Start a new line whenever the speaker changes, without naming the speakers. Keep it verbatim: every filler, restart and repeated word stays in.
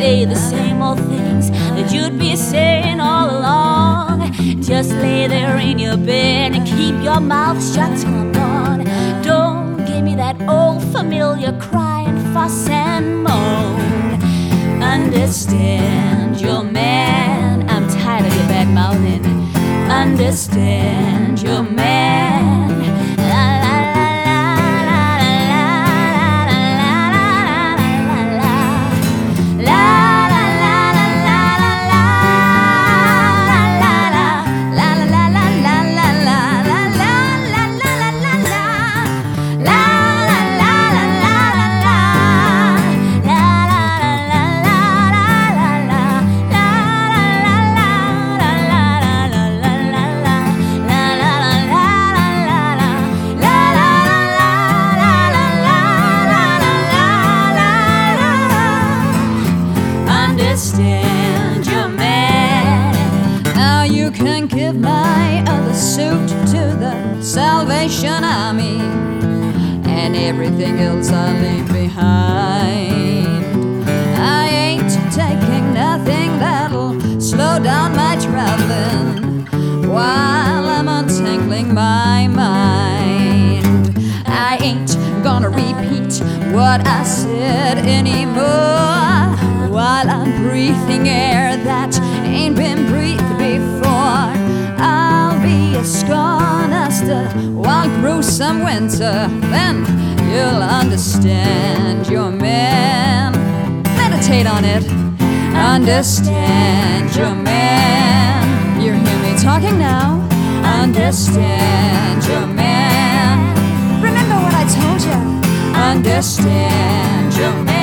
say the same old things that you'd be saying all along. Just lay there in your bed and keep your mouth shut, come on. Don't give me that old familiar cry and fuss and moan. Understand your man, I'm tired of your bad mouthing. Understand your man. La la la la la la la la la la Understand your man.
Now you can give my other suit to the Salvation Army, and everything else I leave behind. I ain't taking nothing that'll slow down my traveling while I'm untangling my mind. I ain't gonna repeat what I said anymore while I'm breathing air that ain't been breathed before. I'll be a scorn-duster one gruesome winter, then you'll understand your man. Meditate on it. Understand your man. You hear me talking now? Understand your man.
Remember what I told you.
Understand your man.